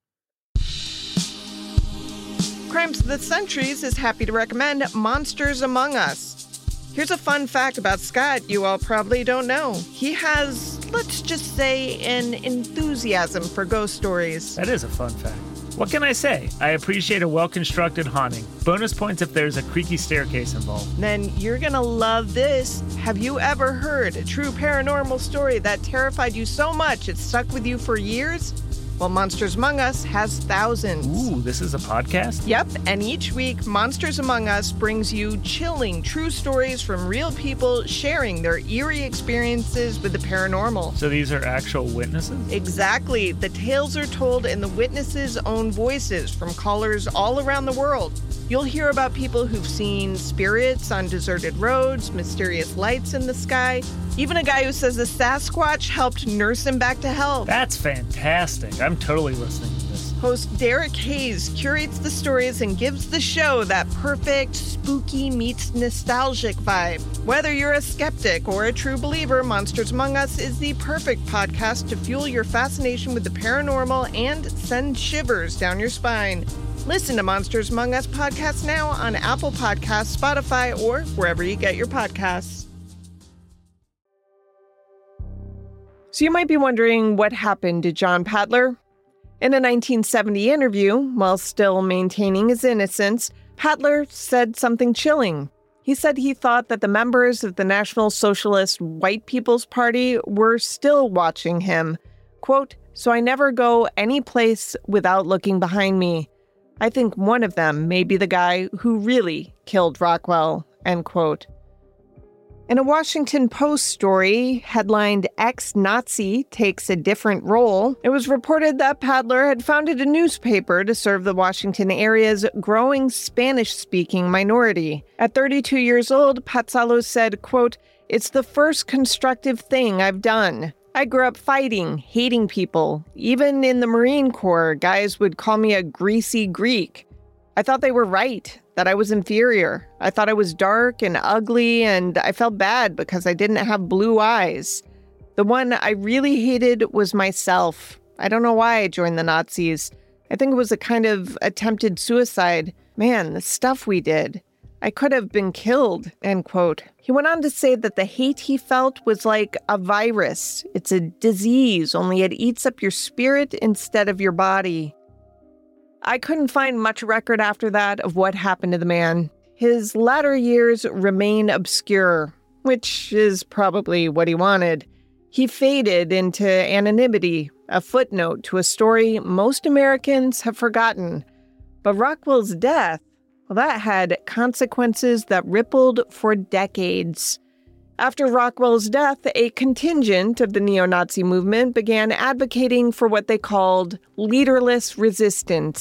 Crimes of the Centuries is happy to recommend Monsters Among Us. Here's a fun fact about Scott you all probably don't know. He has, let's just say, an enthusiasm for ghost stories. That is a fun fact. What can I say? I appreciate a well-constructed haunting. Bonus points if there's a creaky staircase involved. Then you're gonna love this. Have you ever heard a true paranormal story that terrified you so much it stuck with you for years? Well, Monsters Among Us has thousands. Ooh, this is a podcast? Yep, and each week, Monsters Among Us brings you chilling, true stories from real people sharing their eerie experiences with the paranormal. So these are actual witnesses? Exactly. The tales are told in the witnesses' own voices from callers all around the world. You'll hear about people who've seen spirits on deserted roads, mysterious lights in the sky, even a guy who says the Sasquatch helped nurse him back to health. That's fantastic. I'm totally listening to this. Host Derek Hayes curates the stories and gives the show that perfect spooky meets nostalgic vibe. Whether you're a skeptic or a true believer, Monsters Among Us is the perfect podcast to fuel your fascination with the paranormal and send shivers down your spine. Listen to Monsters Among Us podcasts now on Apple Podcasts, Spotify, or wherever you get your podcasts. So you might be wondering what happened to John Padler. In a nineteen seventy interview, while still maintaining his innocence, Padler said something chilling. He said he thought that the members of the National Socialist White People's Party were still watching him. Quote, "So I never go any place without looking behind me. I think one of them may be the guy who really killed Rockwell," end quote. In a Washington Post story headlined "Ex-Nazi Takes a Different Role," it was reported that Padler had founded a newspaper to serve the Washington area's growing Spanish-speaking minority. At thirty-two years old, Pazzalo said, quote, "It's the first constructive thing I've done. I grew up fighting, hating people. Even in the Marine Corps, guys would call me a greasy Greek. I thought they were right, that I was inferior. I thought I was dark and ugly, and I felt bad because I didn't have blue eyes. The one I really hated was myself. I don't know why I joined the Nazis. I think it was a kind of attempted suicide. Man, the stuff we did. I could have been killed," end quote. He went on to say that the hate he felt was like a virus. It's a disease, only it eats up your spirit instead of your body. I couldn't find much record after that of what happened to the man. His latter years remain obscure, which is probably what he wanted. He faded into anonymity, a footnote to a story most Americans have forgotten. But Rockwell's death, well, that had consequences that rippled for decades. After Rockwell's death, a contingent of the neo-Nazi movement began advocating for what they called leaderless resistance,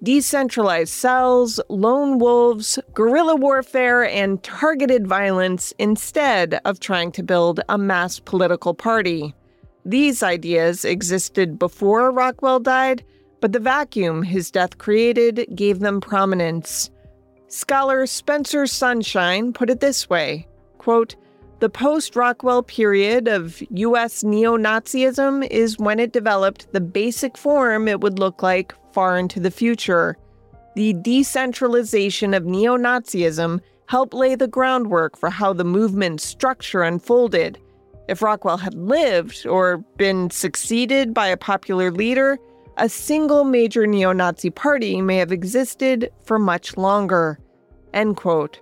decentralized cells, lone wolves, guerrilla warfare, and targeted violence instead of trying to build a mass political party. These ideas existed before Rockwell died, but the vacuum his death created gave them prominence. Scholar Spencer Sunshine put it this way, quote, "The post-Rockwell period of U S neo-Nazism is when it developed the basic form it would look like far into the future. The decentralization of neo-Nazism helped lay the groundwork for how the movement's structure unfolded. If Rockwell had lived or been succeeded by a popular leader, a single major neo-Nazi party may have existed for much longer." End quote.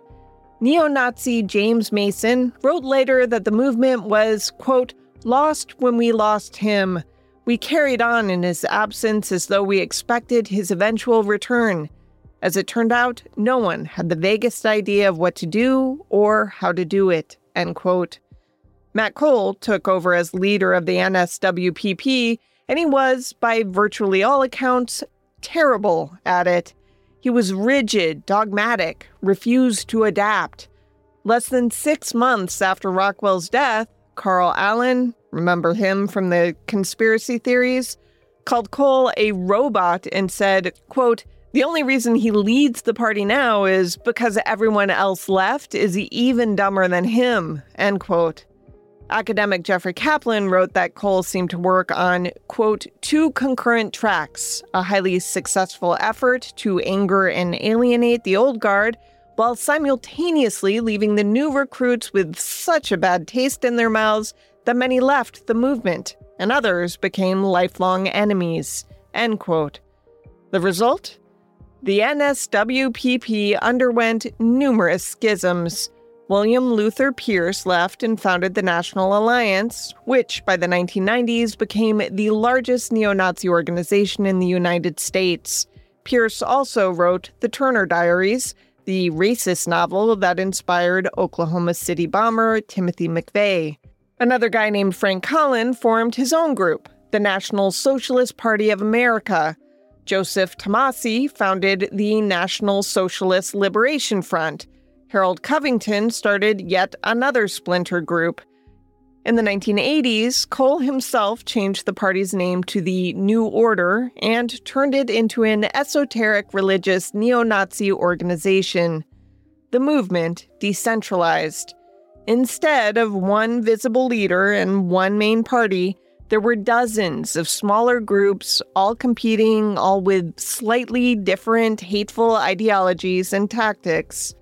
Neo-Nazi James Mason wrote later that the movement was, quote, "lost when we lost him. We carried on in his absence as though we expected his eventual return. As it turned out, no one had the vaguest idea of what to do or how to do it." End quote. Matt Cole took over as leader of the N S W P P, and he was, by virtually all accounts, terrible at it. He was rigid, dogmatic, refused to adapt. Less than six months after Rockwell's death, Carl Allen, remember him from the conspiracy theories, called Cole a robot and said, quote, "The only reason he leads the party now is because everyone else left is even dumber than him," end quote. Academic Jeffrey Kaplan wrote that Cole seemed to work on, quote, "two concurrent tracks, a highly successful effort to anger and alienate the old guard, while simultaneously leaving the new recruits with such a bad taste in their mouths that many left the movement, and others became lifelong enemies," end quote. The result? The N S W P P underwent numerous schisms. William Luther Pierce left and founded the National Alliance, which by the nineteen nineties became the largest neo-Nazi organization in the United States. Pierce also wrote The Turner Diaries, the racist novel that inspired Oklahoma City bomber Timothy McVeigh. Another guy named Frank Collin formed his own group, the National Socialist Party of America. Joseph Tomasi founded the National Socialist Liberation Front. Harold Covington started yet another splinter group. In the nineteen eighties, Cole himself changed the party's name to the New Order and turned it into an esoteric religious neo-Nazi organization. The movement decentralized. Instead of one visible leader and one main party, there were dozens of smaller groups, all competing, all with slightly different hateful ideologies and tactics.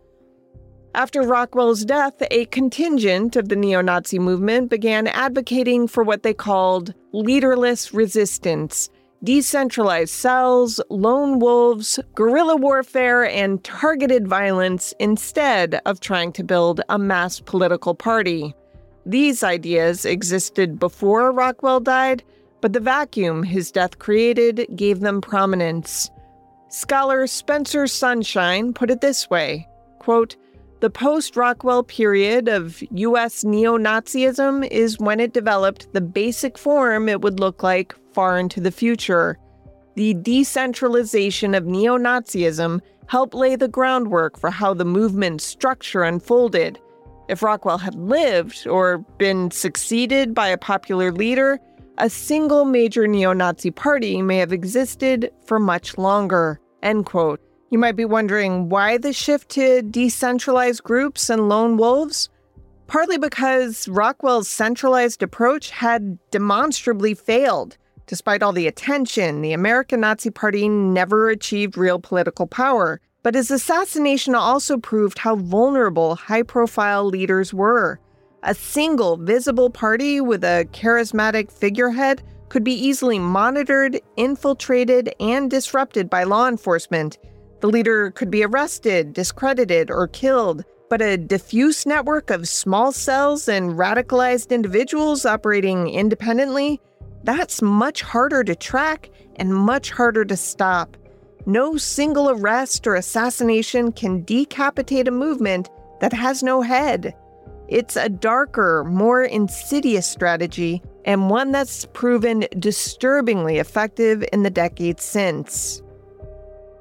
After Rockwell's death, a contingent of the neo-Nazi movement began advocating for what they called leaderless resistance, decentralized cells, lone wolves, guerrilla warfare, and targeted violence instead of trying to build a mass political party. These ideas existed before Rockwell died, but the vacuum his death created gave them prominence. Scholar Spencer Sunshine put it this way, quote, "The post-Rockwell period of U S neo-Nazism is when it developed the basic form it would look like far into the future. The decentralization of neo-Nazism helped lay the groundwork for how the movement's structure unfolded. If Rockwell had lived or been succeeded by a popular leader, a single major neo-Nazi party may have existed for much longer," end quote. You might be wondering why the shift to decentralized groups and lone wolves? Partly because Rockwell's centralized approach had demonstrably failed. Despite all the attention, the American Nazi Party never achieved real political power. But his assassination also proved how vulnerable high-profile leaders were. A single visible party with a charismatic figurehead could be easily monitored, infiltrated, and disrupted by law enforcement. The leader could be arrested, discredited, or killed, but a diffuse network of small cells and radicalized individuals operating independently, that's much harder to track and much harder to stop. No single arrest or assassination can decapitate a movement that has no head. It's a darker, more insidious strategy, and one that's proven disturbingly effective in the decades since.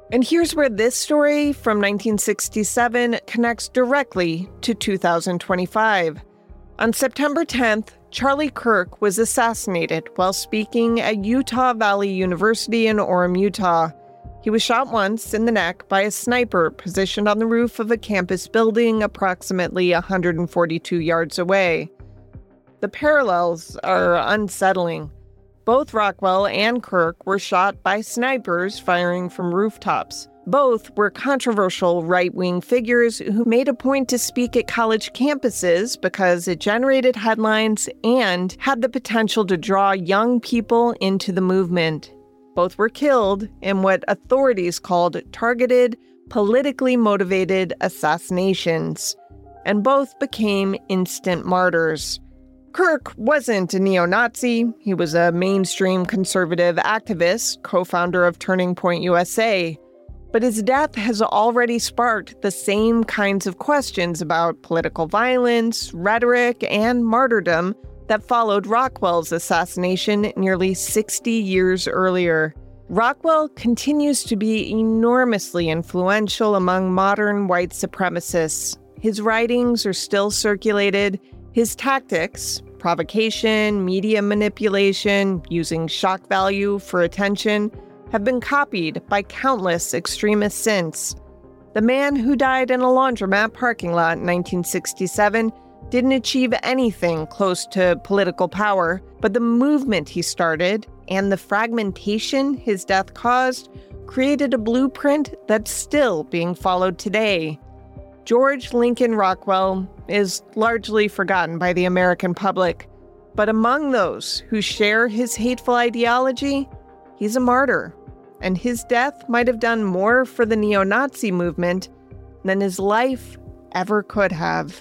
And here's where this story from nineteen sixty-seven connects directly to two thousand twenty-five. On September tenth, Charlie Kirk was assassinated while speaking at Utah Valley University in Orem, Utah. He was shot once in the neck by a sniper positioned on the roof of a campus building approximately one hundred forty-two yards away. The parallels are unsettling. Both Rockwell and Kirk were shot by snipers firing from rooftops. Both were controversial right-wing figures who made a point to speak at college campuses because it generated headlines and had the potential to draw young people into the movement. Both were killed in what authorities called targeted, politically motivated assassinations, and both became instant martyrs. Kirk wasn't a neo-Nazi. He was a mainstream conservative activist, co-founder of Turning Point U S A. But his death has already sparked the same kinds of questions about political violence, rhetoric, and martyrdom that followed Rockwell's assassination nearly sixty years earlier. Rockwell continues to be enormously influential among modern white supremacists. His writings are still circulated. His tactics, provocation, media manipulation, using shock value for attention, have been copied by countless extremists since. The man who died in a laundromat parking lot in nineteen sixty-seven didn't achieve anything close to political power, but the movement he started and the fragmentation his death caused created a blueprint that's still being followed today. George Lincoln Rockwell is largely forgotten by the American public, but among those who share his hateful ideology, he's a martyr, and his death might have done more for the neo-Nazi movement than his life ever could have.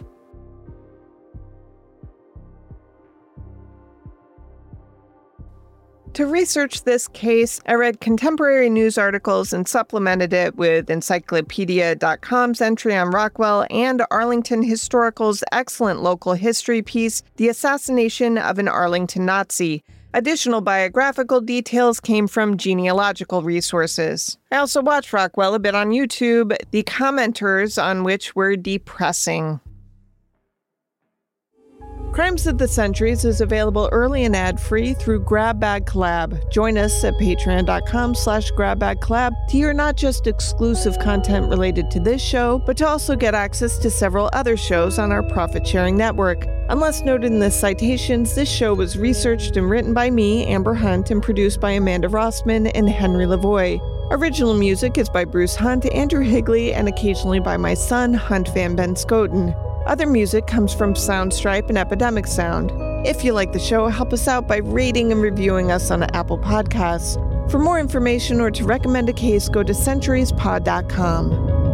To research this case, I read contemporary news articles and supplemented it with encyclopedia dot com's entry on Rockwell and Arlington Historical's excellent local history piece, The Assassination of an Arlington Nazi. Additional biographical details came from genealogical resources. I also watched Rockwell a bit on YouTube, the commenters on which were depressing. Crimes of the Centuries is available early and ad-free through Grab Bag Collab. Join us at patreon dot com slash grab bag collab to hear not just exclusive content related to this show, but to also get access to several other shows on our profit-sharing network. Unless noted in the citations, this show was researched and written by me, Amber Hunt, and produced by Amanda Rossman and Henry Lavoie. Original music is by Bruce Hunt, Andrew Higley, and occasionally by my son, Hunt Van Ben Scoten. Other music comes from Soundstripe and Epidemic Sound. If you like the show, help us out by rating and reviewing us on Apple Podcasts. For more information or to recommend a case, go to centuries pod dot com.